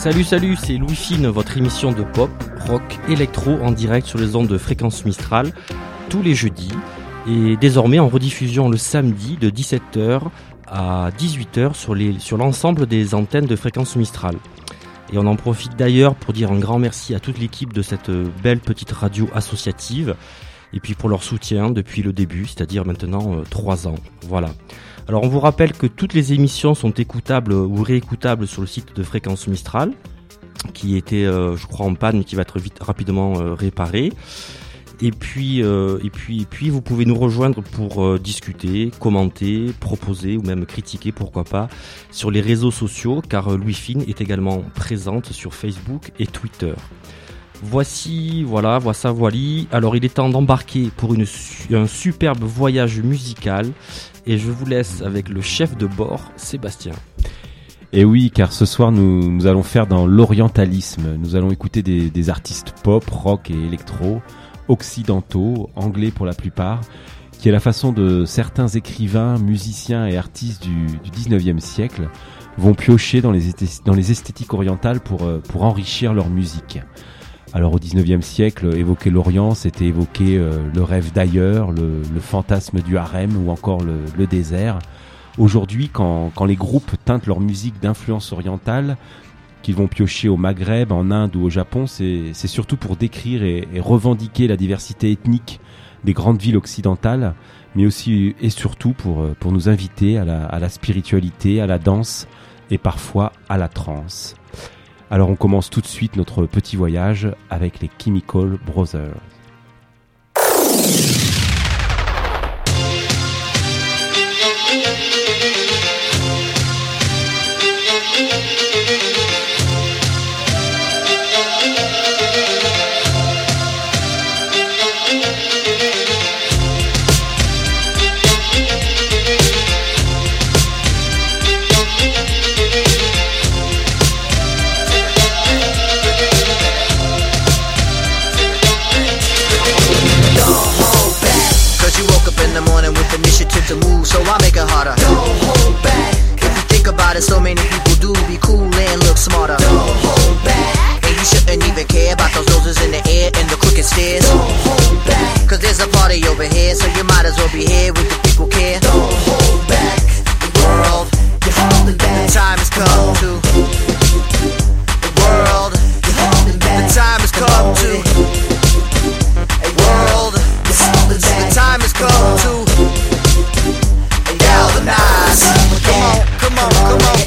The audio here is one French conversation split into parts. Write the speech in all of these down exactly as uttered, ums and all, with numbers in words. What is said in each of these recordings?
Salut, salut, c'est Louis Fine, votre émission de pop, rock, électro en direct sur les ondes de Fréquence Mistral, tous les jeudis, et désormais en rediffusion le samedi de dix-sept heures à dix-huit heures sur, les, sur l'ensemble des antennes de Fréquence Mistral. Et on en profite d'ailleurs pour dire un grand merci à toute l'équipe de cette belle petite radio associative, et puis pour leur soutien depuis le début, c'est-à-dire maintenant euh, trois ans. Voilà. Alors on vous rappelle que toutes les émissions sont écoutables ou réécoutables sur le site de Fréquence Mistral, qui était, euh, je crois, en panne, mais qui va être vite, rapidement euh, réparé. Et puis, euh, et puis, et puis, vous pouvez nous rejoindre pour euh, discuter, commenter, proposer ou même critiquer, pourquoi pas, sur les réseaux sociaux, car euh, Louis Fine est également présente sur Facebook et Twitter. Voici, voilà, voici, voili. Alors, il est temps d'embarquer pour une, un superbe voyage musical. Et je vous laisse avec le chef de bord, Sébastien. Et oui, car ce soir, nous, nous allons faire dans l'orientalisme. Nous allons écouter des, des artistes pop, rock et électro, occidentaux, anglais pour la plupart, qui est la façon de certains écrivains, musiciens et artistes du, du dix-neuvième siècle vont piocher dans les, dans les esthétiques orientales pour, pour enrichir leur musique. Alors au dix-neuvième siècle, évoquer l'Orient, c'était évoquer euh, le rêve d'ailleurs, le, le fantasme du harem ou encore le, le désert. Aujourd'hui, quand, quand les groupes teintent leur musique d'influence orientale, qu'ils vont piocher au Maghreb, en Inde ou au Japon, c'est, c'est surtout pour décrire et, et revendiquer la diversité ethnique des grandes villes occidentales, mais aussi et surtout pour, pour nous inviter à la, à la spiritualité, à la danse et parfois à la trance. Alors on commence tout de suite notre petit voyage avec les Chemical Brothers. Initiative to move, so I make it harder. Don't hold back. If you think about it, so many people do be cool and look smarter. Don't hold back. And you shouldn't even care about those noses in the air and the crooked stairs. Don't hold back. Cause there's a party over here, so you might as well be here with the people care. Don't hold back. The world, you're holding back. The time has come to. The world, you're holding back. The time has come to. A world, you're holding back. The time has come to. Galvanize. Come on, come on, come on.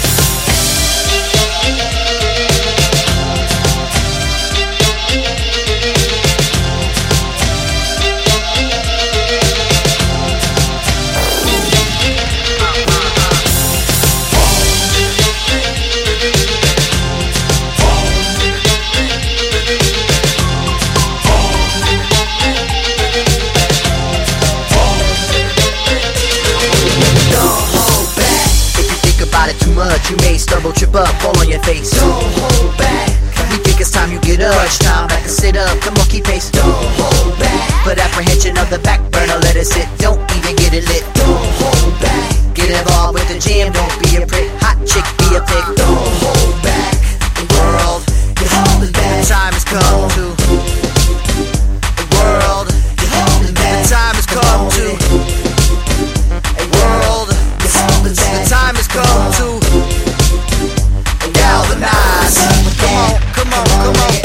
Too much, you may stumble, trip up, fall on your face. Don't hold back. We think it's time you get up. Crunch time, back and sit up, come on, keep pace. Don't hold back. Put apprehension of the back burner, let it sit. Don't even get it lit. Don't hold back. Get involved with the jam, don't be a prick. Hot chick, be a pig. Don't hold back. The world, you're holding back. The time has come to. The world, you're holding back. The time has come to. A world. The time has come to galvanize. Come on, come on, come on.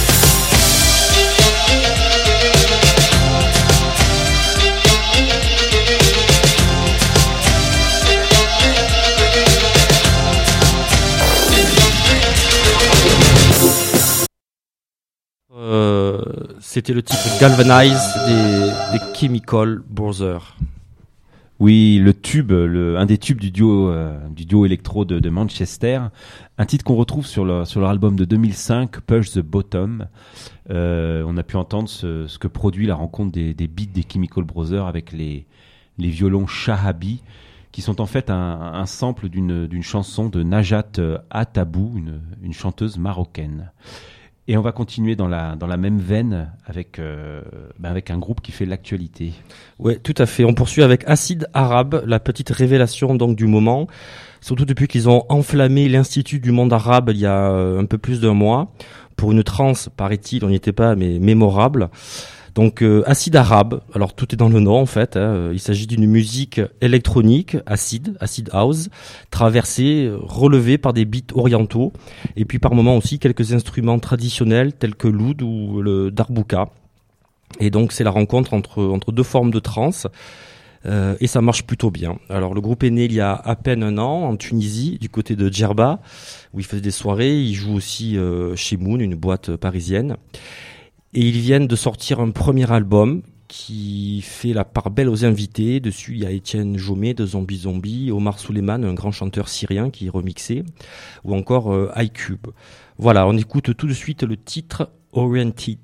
Euh, c'était le titre Galvanize des, des Chemical Brothers. Oui, le tube, le, un des tubes du duo, euh, du duo électro de, de Manchester, un titre qu'on retrouve sur leur, sur leur album de deux mille cinq, Push the Bottom. Euh, on a pu entendre ce, ce que produit la rencontre des, des beats des Chemical Brothers avec les, les violons Shahabi, qui sont en fait un, un sample d'une, d'une chanson de Najat Atabou, une, une chanteuse marocaine. Et on va continuer dans la, dans la même veine avec, euh, ben avec un groupe qui fait l'actualité. Ouais, tout à fait. On poursuit avec Acid Arabe, la petite révélation donc du moment. Surtout depuis qu'ils ont enflammé l'Institut du monde arabe il y a un peu plus d'un mois. Pour une trance, paraît-il, on n'y était pas, mais mémorable. Donc euh, Acid Arabe, alors tout est dans le nom en fait, hein. Il s'agit d'une musique électronique, acide, acid house, traversée, relevée par des beats orientaux, et puis par moments aussi quelques instruments traditionnels tels que l'oud ou le darbuka. Et donc c'est la rencontre entre, entre deux formes de trance, euh, et ça marche plutôt bien. Alors le groupe est né il y a à peine un an en Tunisie, du côté de Djerba, où il faisait des soirées, il joue aussi euh, chez Moon, une boîte parisienne. Et ils viennent de sortir un premier album qui fait la part belle aux invités. Dessus, il y a Étienne Jomé de Zombie Zombie, Omar Souleyman, un grand chanteur syrien qui est remixé, ou encore euh, iCube. Voilà, on écoute tout de suite le titre Oriented.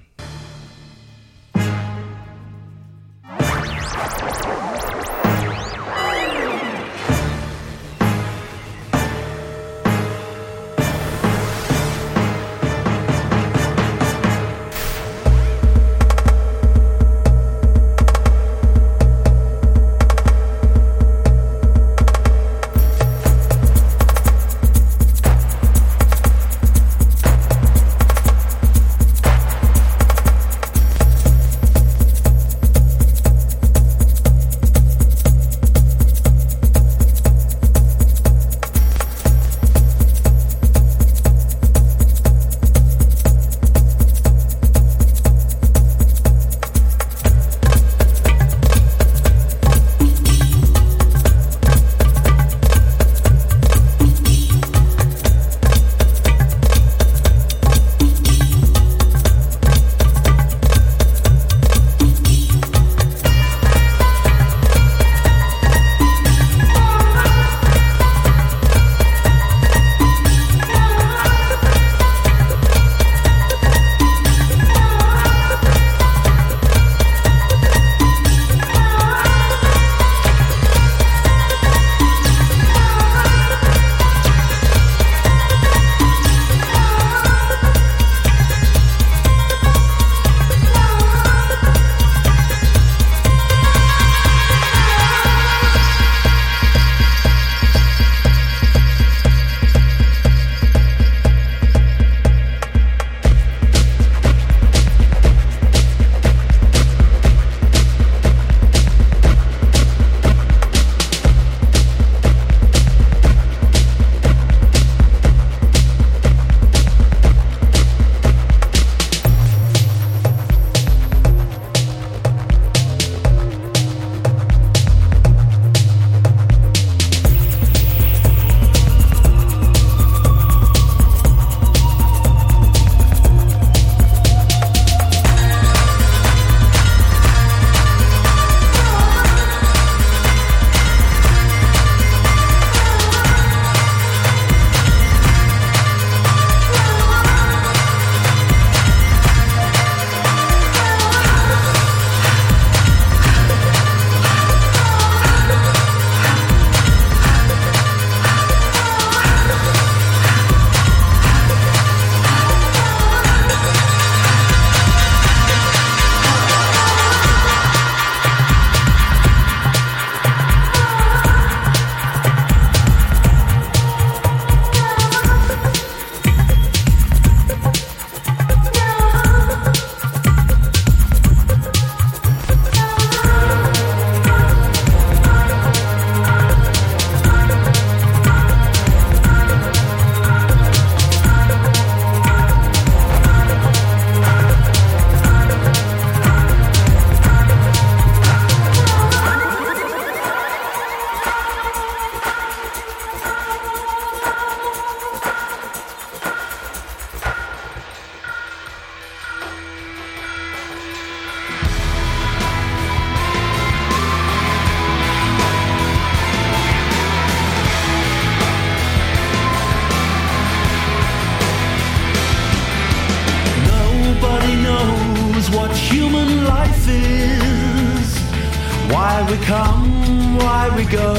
we come, why we go.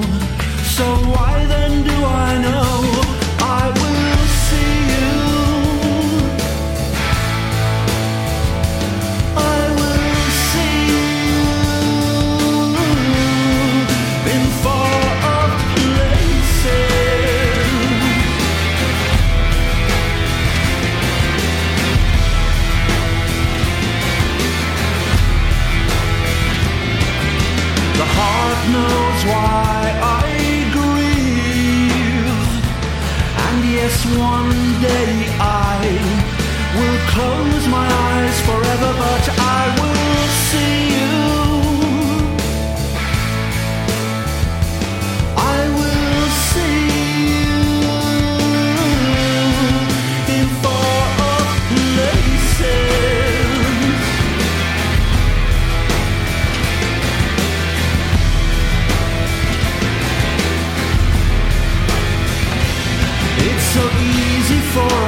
So why then do I know I will see you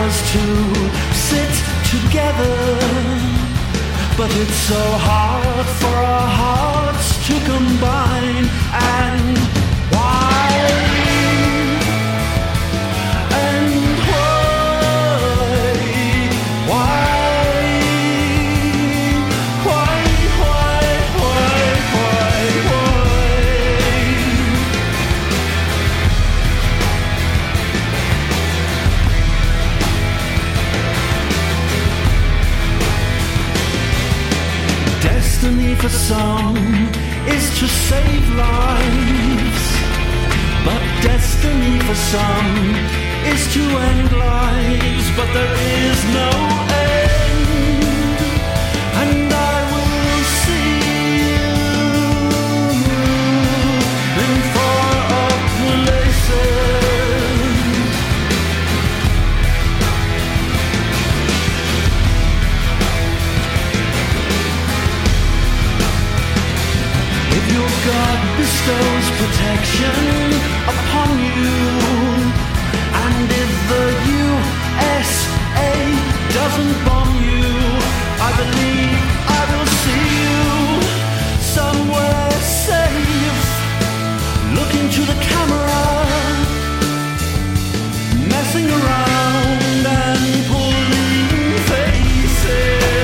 us to sit together, but it's so hard for our hearts to combine. And why? And why? Why? Why? Why? Why? Why? Why? Destiny for some is to save lives, but destiny for some is to end lives. But there is no end, and I will see you in far off places. If your God bestows protection upon you, and if the U S A doesn't bomb you, I believe I will see you somewhere safe, looking to the camera, messing around and pulling faces.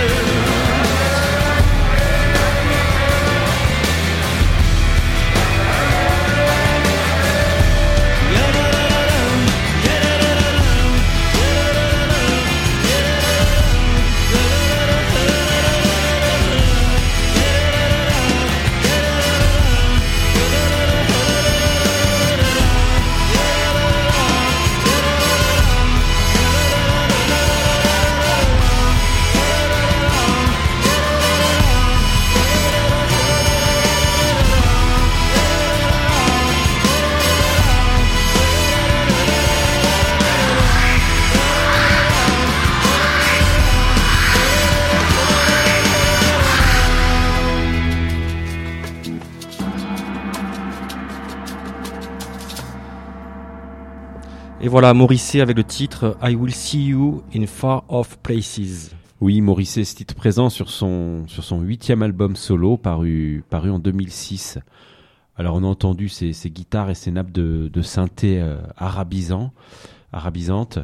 Et voilà, Morrissey avec le titre I Will See You in Far Off Places. Oui, Morrissey, ce titre présent sur son sur son huitième album solo paru paru en deux mille six. Alors on a entendu ces, ces guitares et ces nappes de, de synthé euh, arabisant, arabisantes.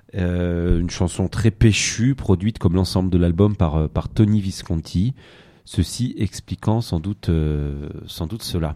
Euh, une chanson très péchue, produite comme l'ensemble de l'album par par Tony Visconti. Ceci expliquant sans doute euh, sans doute cela.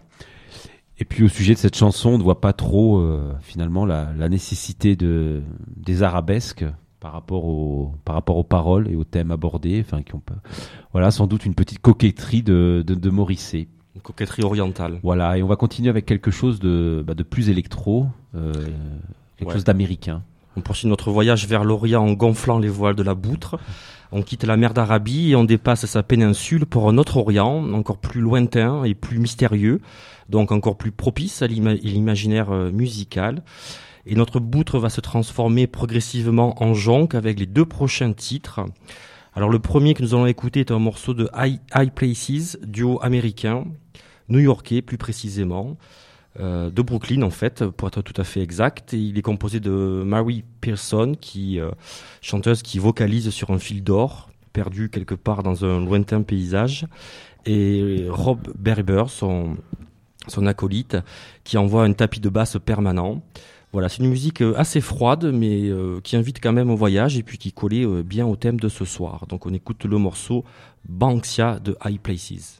Et puis au sujet de cette chanson, on ne voit pas trop euh, finalement la, la nécessité de des arabesques par rapport au par rapport aux paroles et aux thèmes abordés, enfin qui ont pas, voilà, sans doute une petite coquetterie de de, de Morrissey. Une coquetterie orientale. Voilà, et on va continuer avec quelque chose de bah, de plus électro, euh, quelque ouais. chose d'américain. On poursuit notre voyage vers l'Orient en gonflant les voiles de la Boutre. On quitte la mer d'Arabie et on dépasse sa péninsule pour un autre Orient, encore plus lointain et plus mystérieux, donc encore plus propice à l'ima- l'imaginaire musical. Et notre Boutre va se transformer progressivement en jonque avec les deux prochains titres. Alors le premier que nous allons écouter est un morceau de High, High Places, duo américain, new-yorkais plus précisément, euh, de Brooklyn en fait, pour être tout à fait exact. Et il est composé de Mary Pearson, qui euh, chanteuse qui vocalise sur un fil d'or, perdu quelque part dans un lointain paysage, et Rob Berber, son, son acolyte, qui envoie un tapis de basse permanent. Voilà, c'est une musique assez froide, mais euh, qui invite quand même au voyage et puis qui collait euh, bien au thème de ce soir. Donc on écoute le morceau Banksia de High Places.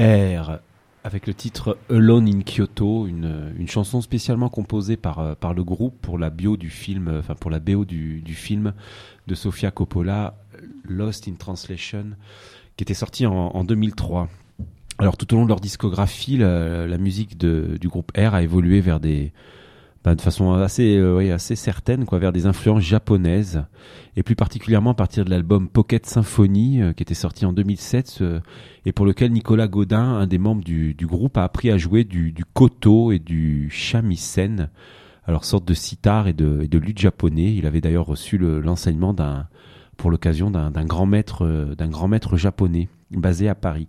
Air, avec le titre Alone in Kyoto, une, une chanson spécialement composée par, par le groupe pour la bio du film, enfin pour la B O du, du film de Sofia Coppola, Lost in Translation, qui était sorti en, en deux mille trois. Alors tout au long de leur discographie, la, la musique de, du groupe Air a évolué vers des, ben, de façon assez, euh, oui, assez certaine, quoi, vers des influences japonaises, et plus particulièrement à partir de l'album Pocket Symphony, euh, qui était sorti en deux mille sept, euh, et pour lequel Nicolas Godin, un des membres du, du groupe, a appris à jouer du, du koto et du shamisen, alors sorte de sitar et de, et de luth japonais. Il avait d'ailleurs reçu le, l'enseignement d'un, pour l'occasion d'un, d'un grand maître, euh, d'un grand maître japonais basé à Paris.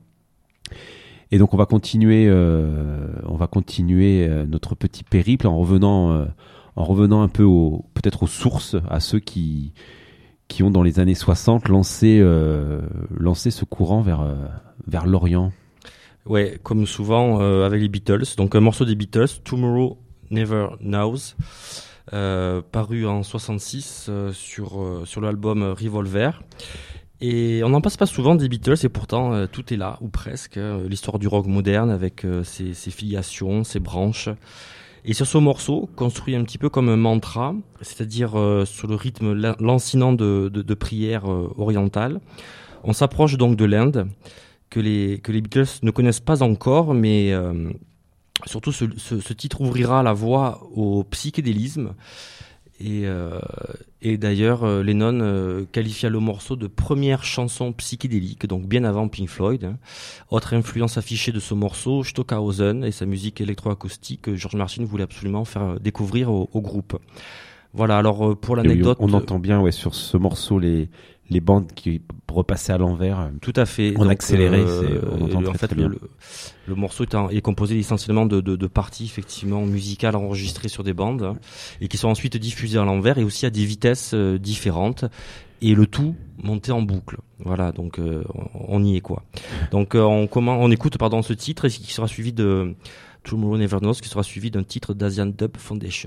Et donc on va continuer, euh, on va continuer euh, notre petit périple en revenant, euh, en revenant un peu au, peut-être aux sources, à ceux qui, qui ont dans les années soixante lancé, euh, lancé ce courant vers, euh, vers l'Orient. Ouais, comme souvent euh, avec les Beatles. Donc un morceau des Beatles, Tomorrow Never Knows, euh, paru en soixante-six euh, sur euh, sur l'album Revolver. Et on n'en passe pas souvent des Beatles, et pourtant euh, tout est là, ou presque. Euh, l'histoire du rock moderne avec euh, ses, ses filiations, ses branches. Et sur ce morceau, construit un petit peu comme un mantra, c'est-à-dire euh, sur le rythme lancinant de, de, de prières euh, orientales, on s'approche donc de l'Inde, que les, que les Beatles ne connaissent pas encore, mais euh, surtout ce, ce, ce titre ouvrira la voie au psychédélisme. Et, euh, et d'ailleurs, euh, Lennon euh, qualifia le morceau de première chanson psychédélique, donc bien avant Pink Floyd. Hein. Autre influence affichée de ce morceau, Stockhausen et sa musique électroacoustique que George Martin voulait absolument faire découvrir au, au groupe. Voilà, alors euh, pour l'anecdote... Oui, on entend bien ouais, sur ce morceau les, les bandes qui repassaient à l'envers. Tout à fait. On donc, accéléré, euh, c'est, on entend en très, fait, très bien. Le, le morceau est, en, est composé essentiellement de, de, de parties effectivement musicales enregistrées sur des bandes hein, et qui sont ensuite diffusées à l'envers et aussi à des vitesses euh, différentes et le tout monté en boucle. Voilà, donc euh, on y est quoi. Donc euh, on, comment, on écoute pardon ce titre qui sera suivi de Tomorrow Never Knows, qui sera suivi d'un titre d'Asian Dub Foundation.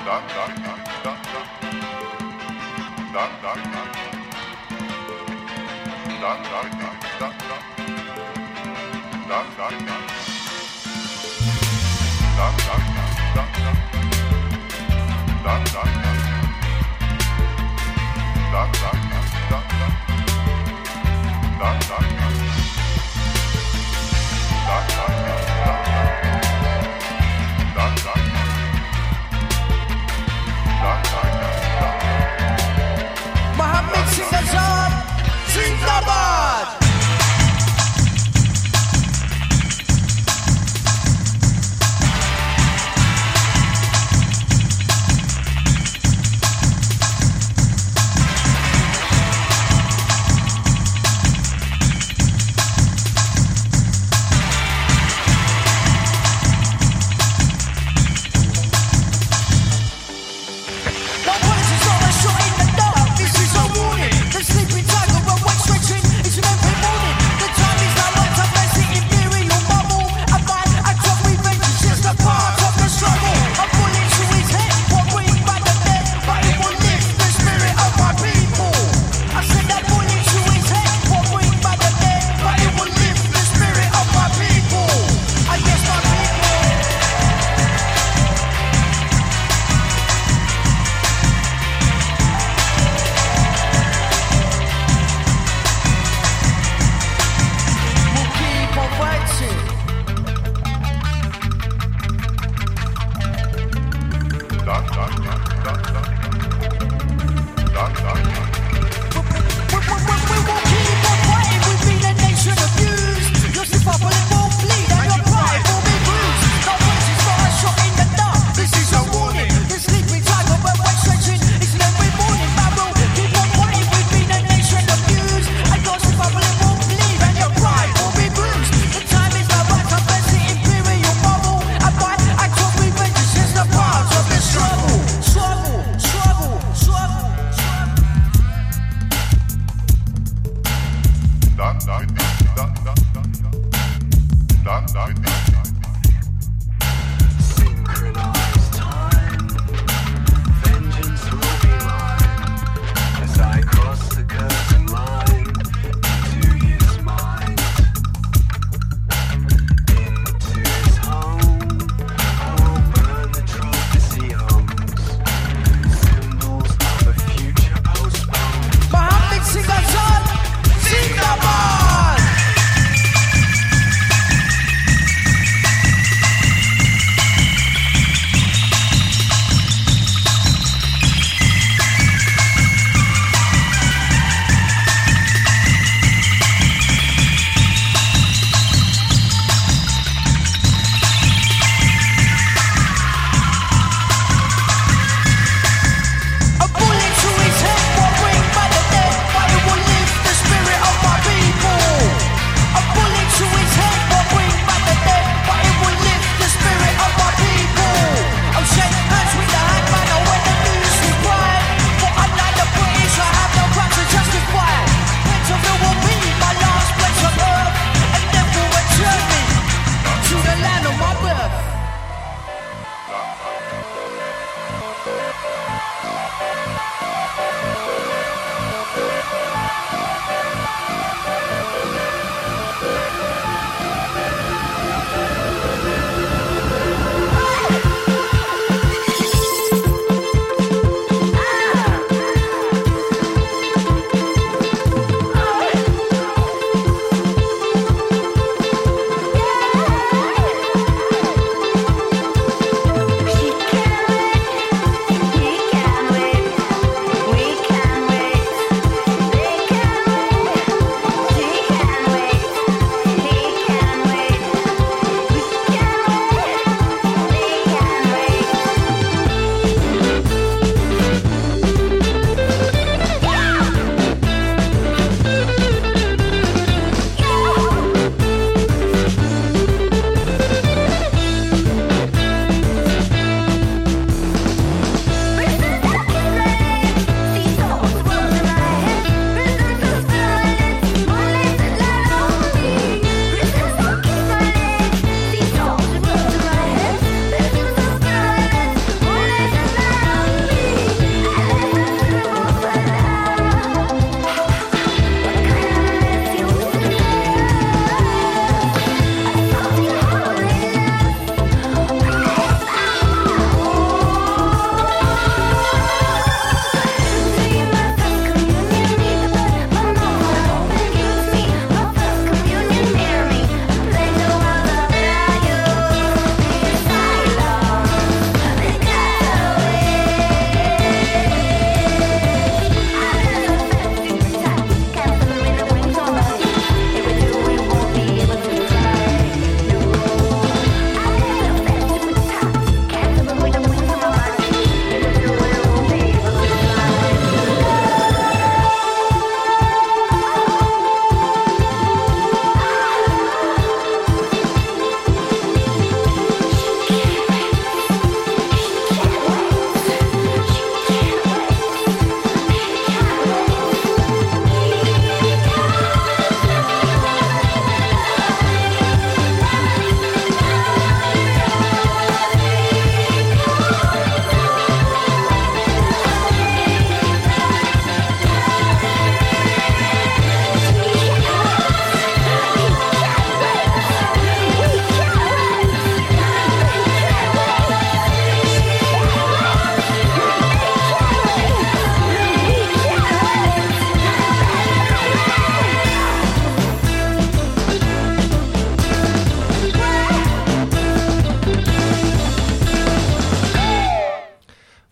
Mohammed Singh Zindabad!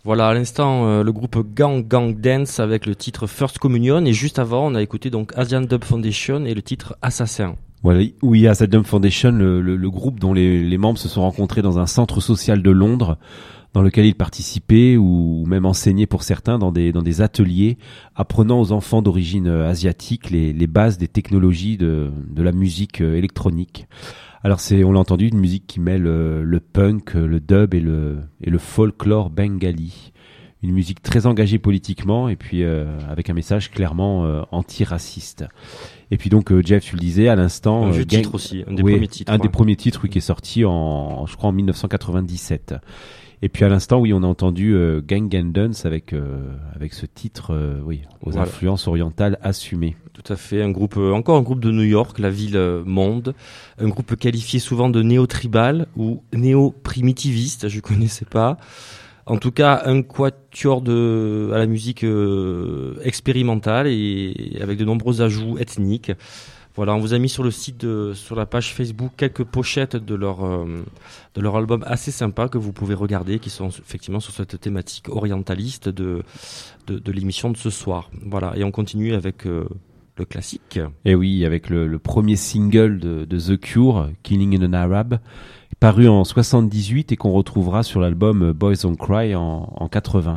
Voilà, à l'instant, euh, le groupe Gang Gang Dance avec le titre First Communion, et juste avant, on a écouté donc Asian Dub Foundation et le titre Assassin. Voilà, oui, Asian Dub Foundation, le, le, le groupe dont les, les membres se sont rencontrés dans un centre social de Londres, dans lequel ils participaient ou même enseignaient pour certains dans des dans des ateliers, apprenant aux enfants d'origine asiatique les les bases des technologies de de la musique électronique. Alors c'est, on l'a entendu, une musique qui mêle le, le punk, le dub et le et le folklore bengali. Une musique très engagée politiquement et puis euh, avec un message clairement euh, anti-raciste. Et puis donc euh, Jeff, tu le disais à l'instant, un vieux euh, Gang... titre aussi, un des oui, premiers titres. Un ouais. des premiers titres oui, qui est sorti en, je crois en dix-neuf cent quatre-vingt-dix-sept. Et puis à l'instant, oui, on a entendu euh, Gang Gang Dance avec euh, avec ce titre, euh, oui, aux voilà. influences orientales assumées. Tout à fait, un groupe, euh, encore un groupe de New York, la ville euh, monde, un groupe qualifié souvent de néo-tribal ou néo-primitiviste, je connaissais pas. En tout cas, un quatuor de à la musique euh, expérimentale et avec de nombreux ajouts ethniques. Voilà, on vous a mis sur le site, de, sur la page Facebook, quelques pochettes de leur euh, de leur album assez sympa que vous pouvez regarder, qui sont effectivement sur cette thématique orientaliste de de, de l'émission de ce soir. Voilà, et on continue avec euh, le classique. Et oui, avec le, le premier single de, de The Cure, Killing in an Arab, paru en soixante-dix-huit et qu'on retrouvera sur l'album Boys Don't Cry en, en quatre-vingts.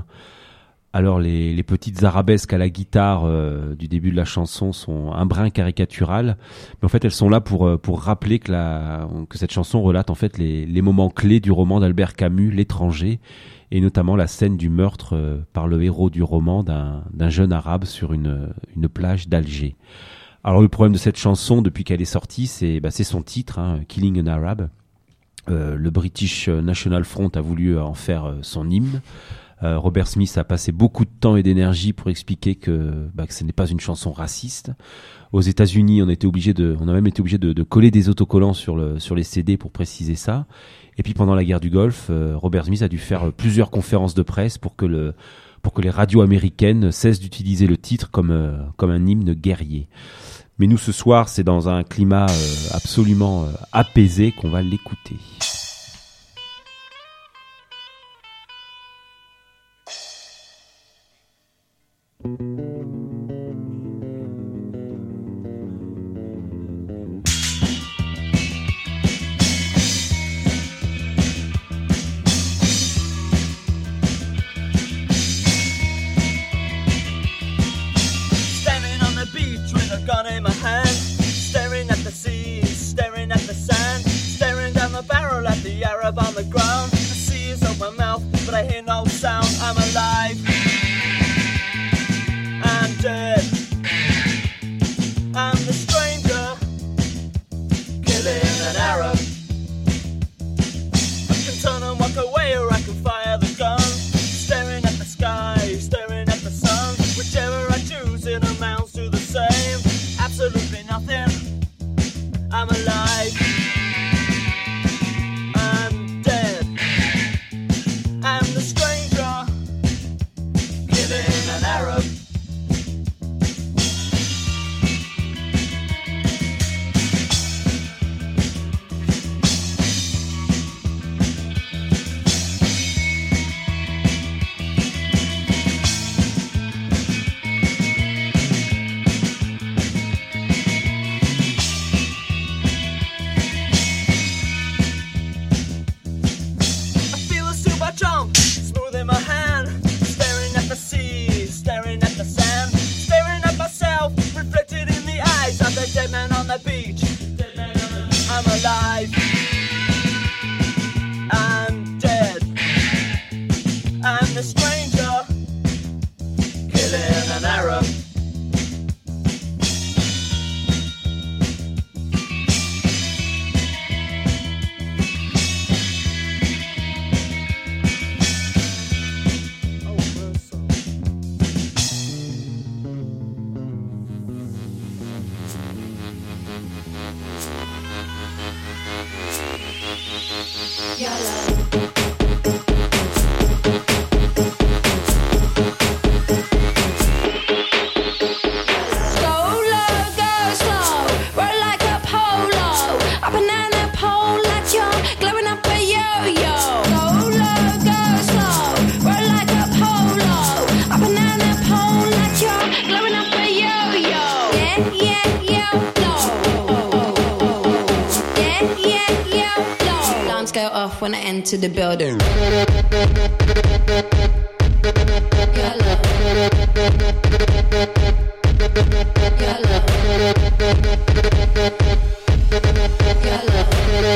Alors les, les petites arabesques à la guitare euh, du début de la chanson sont un brin caricatural, mais en fait elles sont là pour pour rappeler que la que cette chanson relate en fait les les moments clés du roman d'Albert Camus, L'étranger, et notamment la scène du meurtre euh, par le héros du roman d'un d'un jeune arabe sur une une plage d'Alger. Alors le problème de cette chanson depuis qu'elle est sortie, c'est bah c'est son titre, hein, Killing an Arab. Euh, le British National Front a voulu en faire euh, son hymne. Euh, Robert Smith a passé beaucoup de temps et d'énergie pour expliquer que, bah, que ce n'est pas une chanson raciste. Aux États-Unis, on était obligé de, on a même été obligé de, de coller des autocollants sur le, sur les C D pour préciser ça. Et puis pendant la guerre du Golfe, euh, Robert Smith a dû faire plusieurs conférences de presse pour que le, pour que les radios américaines cessent d'utiliser le titre comme, euh, comme un hymne guerrier. Mais nous, ce soir, c'est dans un climat euh, absolument euh, apaisé qu'on va l'écouter. On the ground, the sea is open mouth, but I hear no sound. I'm alive, I'm dead, I'm the stranger, killing an Arab. I can turn and walk away, or I can fire the gun, staring at the sky, staring at the sun. Whichever I choose, it amounts to the same. Absolutely nothing. I'm alive. off when I enter the building. Your love. Your love. Your love.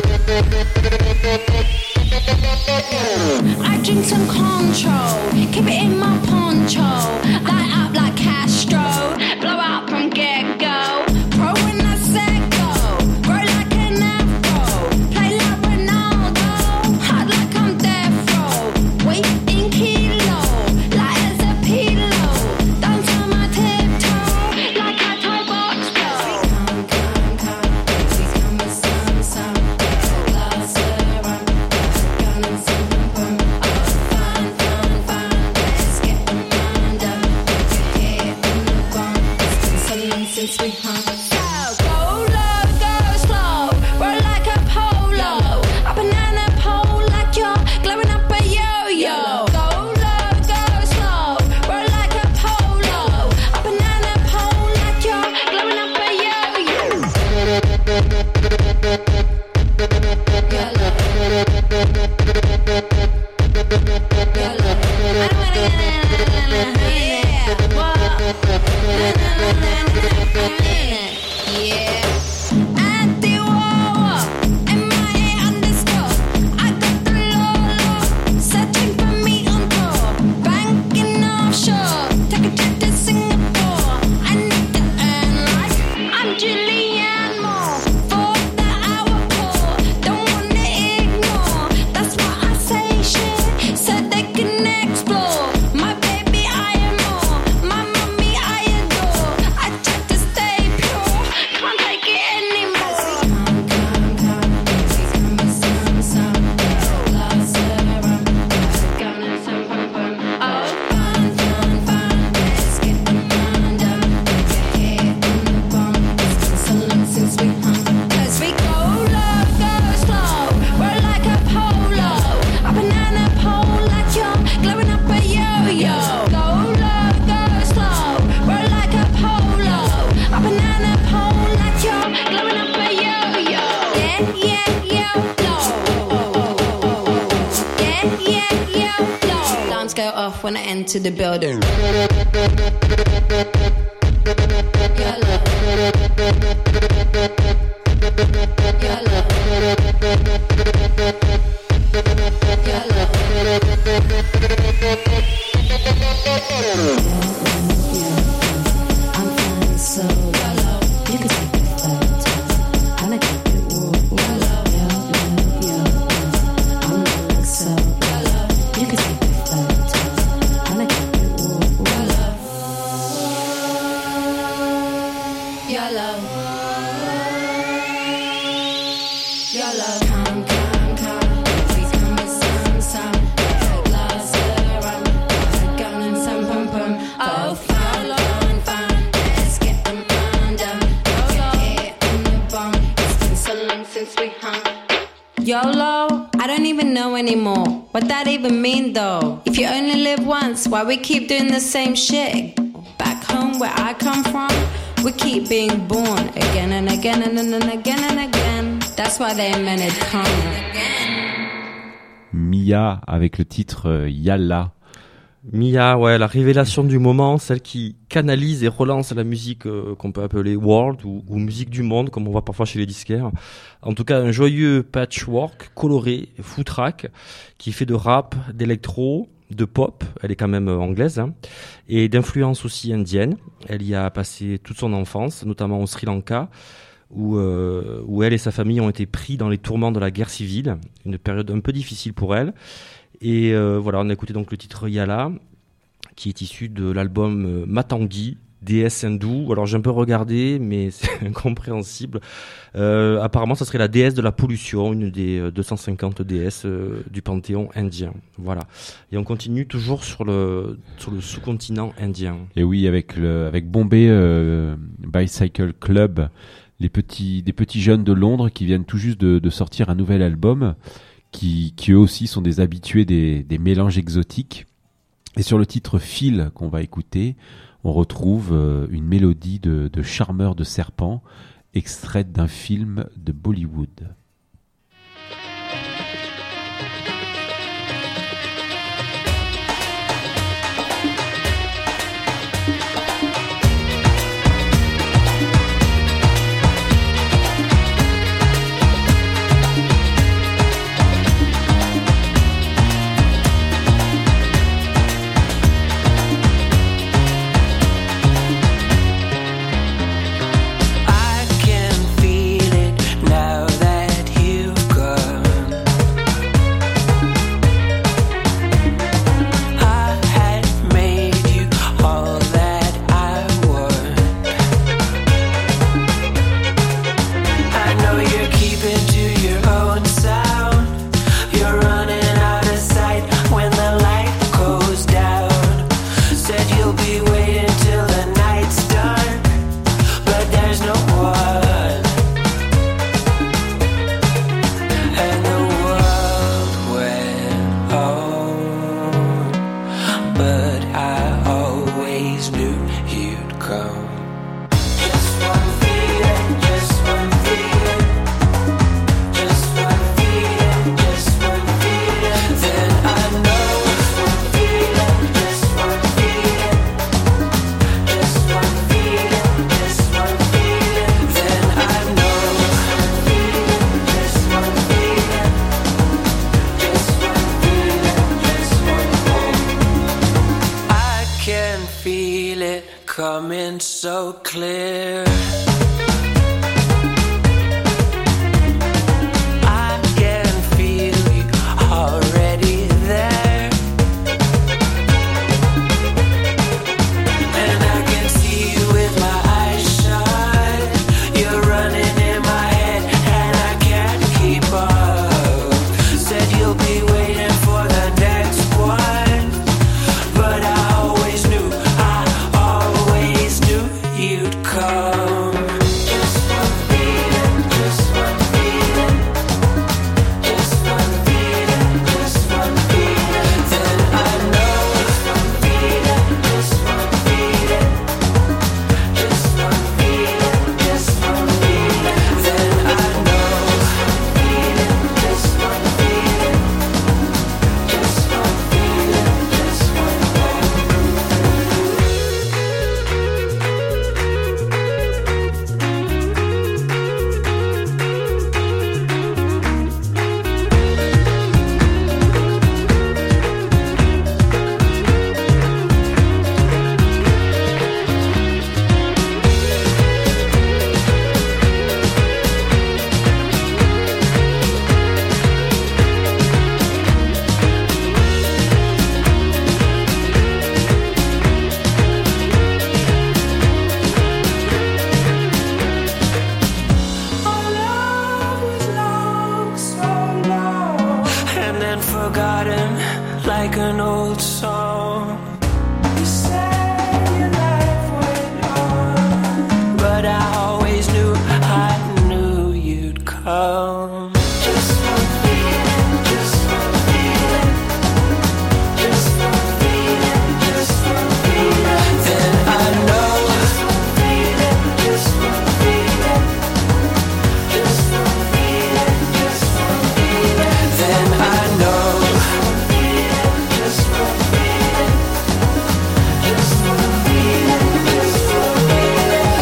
I drink some control, keep it in my poncho. Light up like Castro, blow out from get-go. Pro when I said go, grow like an afro. Play like Ronaldo, hot like I'm death row. Weight in kilo, light as a pillow. Dance on my tiptoe, like I tie box flow. Come, come, come, please come with some, some. Glass of rum, gun and some pum. Oh, fun, fun, fun, let's get them undone. Get in the bum, it's been so long since we hung. So, go low, go slow, roll like a polo. A banana pole like you're glowing up a yo-yo. Go low, go slow, roll like a polo. A banana pole like you're glowing up a yo-yo. Your love. Your love. I don't wanna yeah. What? Yeah. Anti war, am I understood? I got the law, searching for me on tour, banking offshore, take a trip to Singapore. I need to earn life. I'm Julianne Moore, for the hour poor, don't wanna ignore. That's why I say shit, so they can explore. My baby I am more, my mommy I adore. I try to stay pure, can't take it anymore. Come, come, come, please come with some, some. Glass of rum, gun and some pum pum. Oh, fun, fun, fun, let's get them undone. Get in the bum, it's been so long since we hung. 'Cause we go low, go slow, roll like a polo. A banana pole like you're glowing up a yo-yo. Go low, go slow, roll like a polo. A banana pole like you're glowing up a yo-yo. Yeah, yeah, yo, low. Yeah, yeah, yo, low. Alarms go off when I enter the building. Your love. Your love. Your love. I'm feeling so low. You can take it photo. Wanna keep it warm. I'm feeling so low. You can take it photo. Wanna keep it warm. Your love. Your love. Come, come, come. Please come with some, some. Glass of rum, gun and some pum pum. Oh, fun, fun, fun. Let's get them undone. Get in the bum. It's been so long since we hung. YOLO, I don't even know anymore what that even mean though. If you only live once, why we keep doing the same shit? Back home where I come from, we keep being born again and again and, and, and again and again. That's why they invented karma. Mia avec le titre euh, Yalla. Mia, ouais, la révélation du moment, celle qui canalise et relance la musique euh, qu'on peut appeler world ou, ou musique du monde, comme on voit parfois chez les disquaires. En tout cas, un joyeux patchwork coloré, footrack, qui fait de rap, d'électro, de pop, elle est quand même anglaise, hein, et d'influence aussi indienne. Elle y a passé toute son enfance, notamment au Sri Lanka, où, euh, où elle et sa famille ont été pris dans les tourments de la guerre civile, une période un peu difficile pour elle. Et euh, voilà, on a écouté donc le titre Yalla, qui est issu de l'album euh, Matangi, déesse hindoue. Alors j'ai un peu regardé, mais c'est incompréhensible. Euh, apparemment, ça serait la déesse de la pollution, une des euh, deux cent cinquante déesses euh, du panthéon indien. Voilà. Et on continue toujours sur le sur le sous-continent indien. Et oui, avec le avec Bombay euh, Bicycle Club, les petits des petits jeunes de Londres qui viennent tout juste de, de sortir un nouvel album, qui qui eux aussi sont des habitués des des mélanges exotiques. Et sur le titre Feel qu'on va écouter, on retrouve euh, une mélodie de, de charmeur de serpent extraite d'un film de Bollywood. but I always knew you'd come. Just one feeling, just one feeling, just one feeling, just one feeling. Then I know one feeling, just one feeling, just one feeling, just one feeling. Then I know one feeling, just one feeling, just one feeling, just one feeling. I can feel it coming so clear. I can feel you already there, and I can see you with my eyes shut. You're running in my head, and I can't keep up. Said you'll be waiting for the next one, but I always knew, I always knew you'd come. Just one feeling, just one feeling, just one feeling, just one feeling. Then I know one feeling, just one feeling, just one feeling, just one feeling. Then I know one feeling, just one feeling, just one feeling, just one Our love was long, so long, and then forgotten like an old song. You said your life went on, but I always knew, I knew you'd come. Just one feeling, just one feeling, just one feeling, just one feeling. Then I know just one feeling, just one feeling, just one feeling, just one feeling. Then I know one feeling, just one feeling, just one feeling, just one feeling.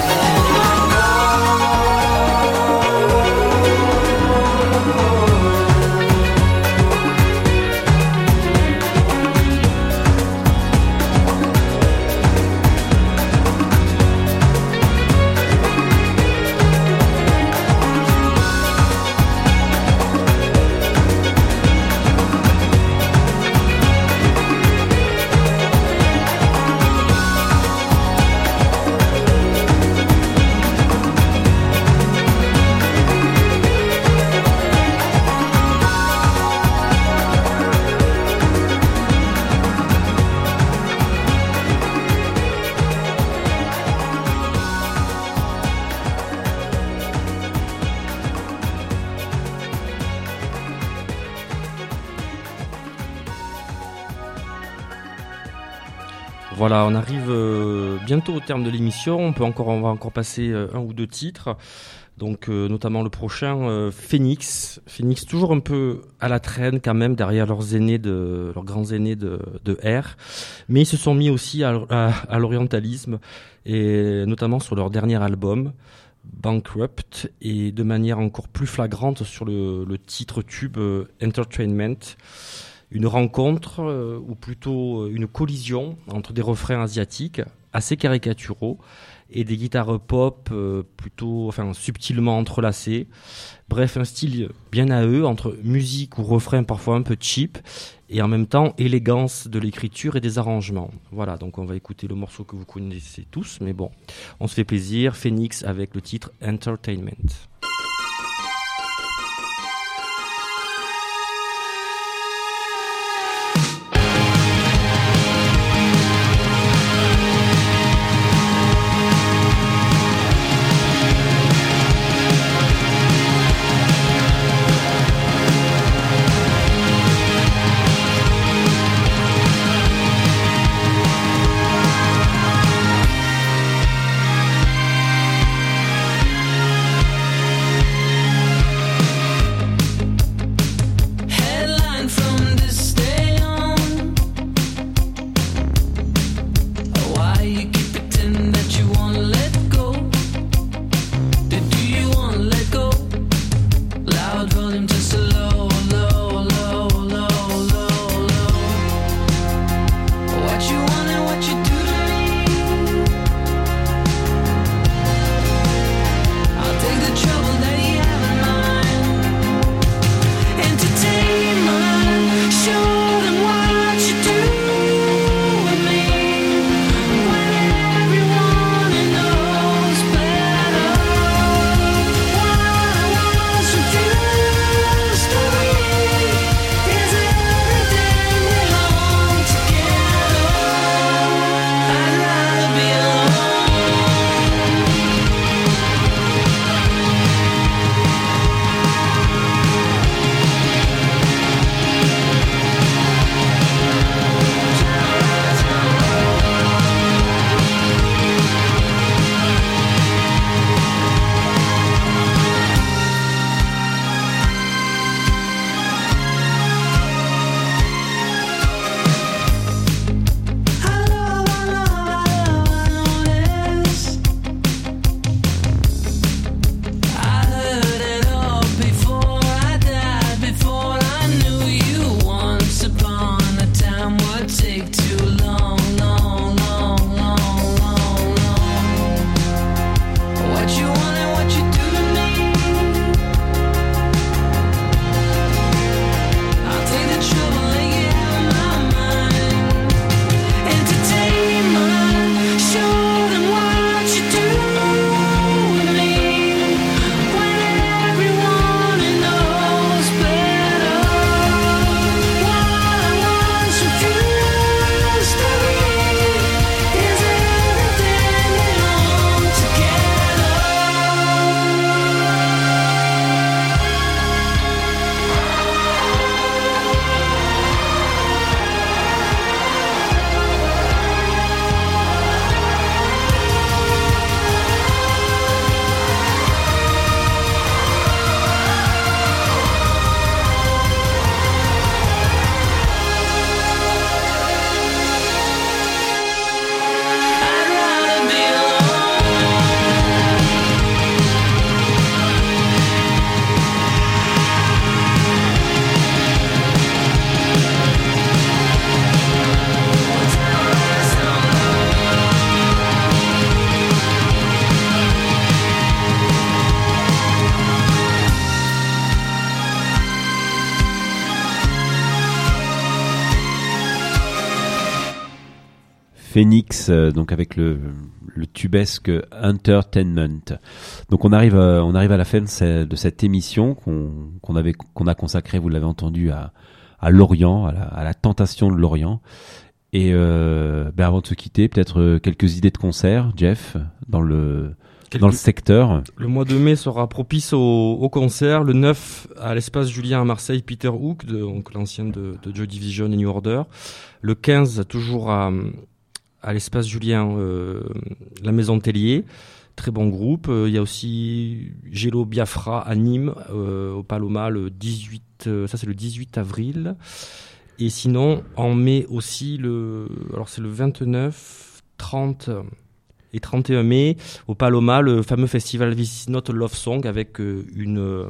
Voilà, on arrive euh, bientôt au terme de l'émission. On peut encore, on va encore passer euh, un ou deux titres. Donc, euh, notamment le prochain, euh, Phoenix. Phoenix, toujours un peu à la traîne quand même derrière leurs aînés de, leurs grands aînés de, de R. Mais ils se sont mis aussi à, à, à l'orientalisme et notamment sur leur dernier album, Bankrupt, et de manière encore plus flagrante sur le, le titre tube euh, Entertainment. Une rencontre, euh, ou plutôt une collision entre des refrains asiatiques assez caricaturaux et des guitares pop euh, plutôt, enfin, subtilement entrelacées. Bref, un style bien à eux, entre musique ou refrain parfois un peu cheap, et en même temps élégance de l'écriture et des arrangements. Voilà, donc on va écouter le morceau que vous connaissez tous, mais bon, on se fait plaisir. Phoenix avec le titre Entertainment. Entertainment. Phoenix, euh, donc avec le, le tubesque Entertainment. Donc on arrive, euh, on arrive à la fin de, ce, de cette émission qu'on, qu'on avait, qu'on a consacrée, vous l'avez entendu, à, à l'Orient, à la, à la tentation de l'Orient. Et euh, ben avant de se quitter, peut-être euh, quelques idées de concert, Jeff, dans le Quelques... dans le secteur. Le mois de mai sera propice au, au concert. Le neuf, à l'espace Julien à Marseille, Peter Hook, de, donc l'ancien de, de Joy Division et New Order. Le quinze, toujours à, à l'espace Julien, euh, la Maison Tellier. Très bon groupe. Il y a aussi Gélo Biafra à Nîmes, euh, au Paloma, le dix-huit, euh, ça c'est le dix-huit avril. Et sinon, en mai aussi, le, alors c'est le vingt-neuf, trente et trente et un mai, au Paloma, le fameux festival This Is Not a Love Song avec une,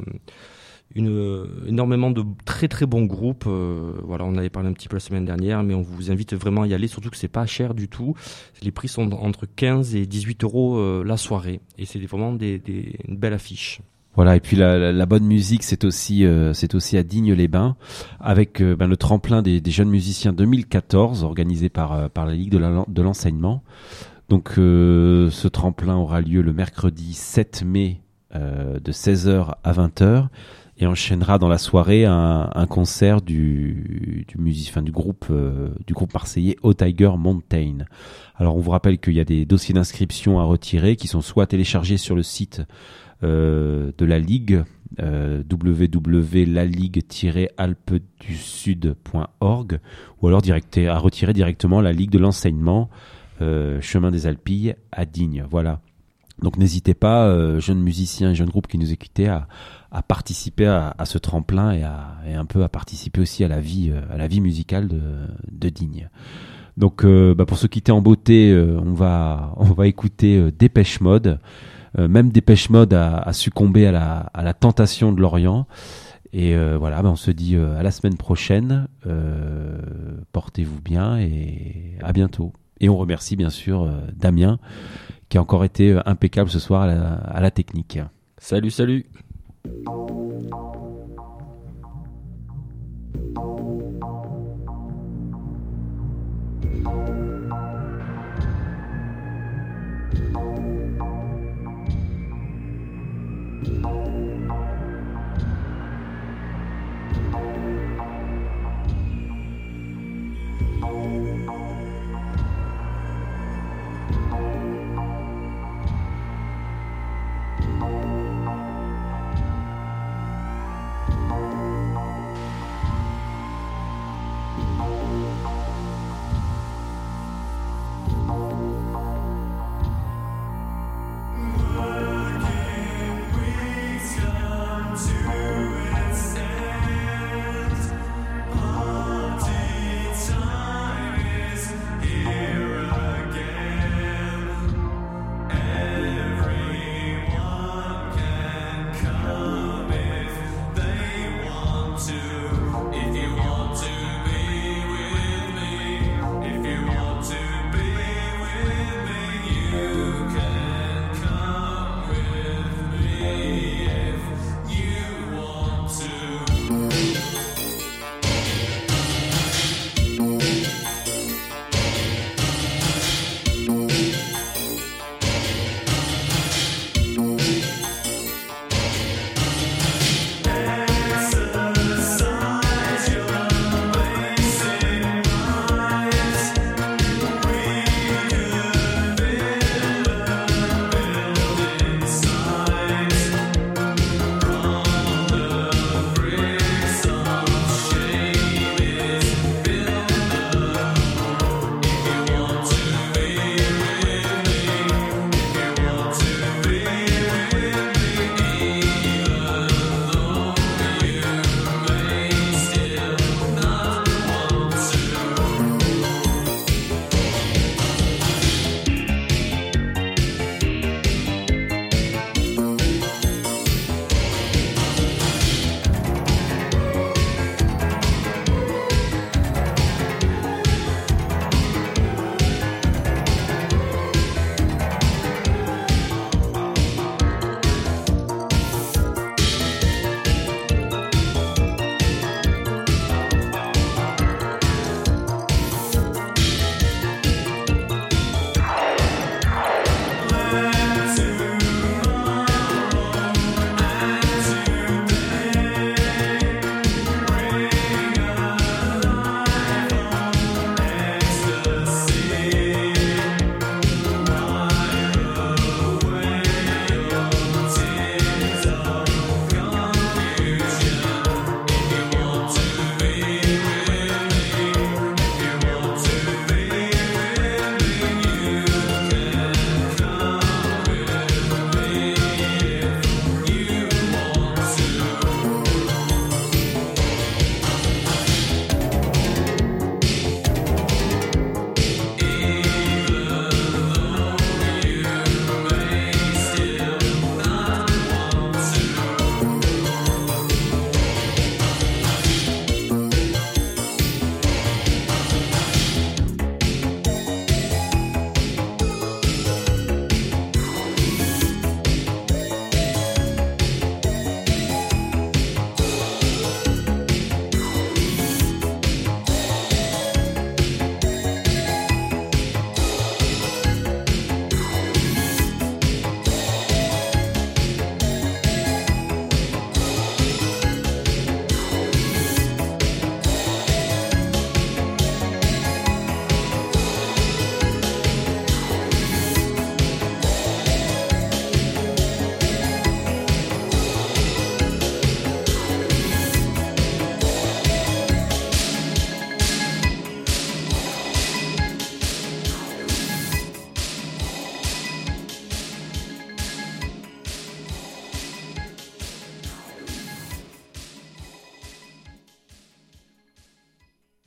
une, énormément de très très bons groupes. Euh, voilà, on avait parlé un petit peu la semaine dernière, mais on vous invite vraiment à y aller, surtout que c'est pas cher du tout. Les prix sont entre quinze et dix-huit euros euh, la soirée. Et c'est vraiment des, des, une belle affiche. Voilà, et puis la, la, la bonne musique, c'est aussi, euh, c'est aussi à Digne-les-Bains, avec euh, ben, le tremplin des, des jeunes musiciens deux mille quatorze, organisé par, euh, par la Ligue de, la, de l'enseignement. Donc euh, ce tremplin aura lieu le mercredi sept mai euh, de seize heures à vingt heures et enchaînera dans la soirée un, un concert du, du, music, enfin, du, groupe, euh, du groupe marseillais O Tiger Mountain. Alors on vous rappelle qu'il y a des dossiers d'inscription à retirer qui sont soit téléchargés sur le site Euh, de la Ligue, euh, w w w point la ligue tiret alpes du sud point org, ou alors direct, à retirer directement la Ligue de l'enseignement, euh, chemin des Alpilles à Digne. Voilà. Donc n'hésitez pas, euh, jeunes musiciens et jeunes groupes qui nous écoutez, à, à participer à, à ce tremplin et, à, et un peu à participer aussi à la vie, à la vie musicale de, de Digne. Donc euh, bah pour se quitter en beauté, euh, on va on va écouter euh, Dépêche Mode. Euh, même Dépêche Mode a, a succombé à la, à la tentation de l'Orient. Et euh, voilà, ben on se dit euh, à la semaine prochaine. Euh, portez-vous bien et à bientôt. Et on remercie bien sûr euh, Damien qui a encore été euh, impeccable ce soir à la, à la technique. Salut, salut. Thank you.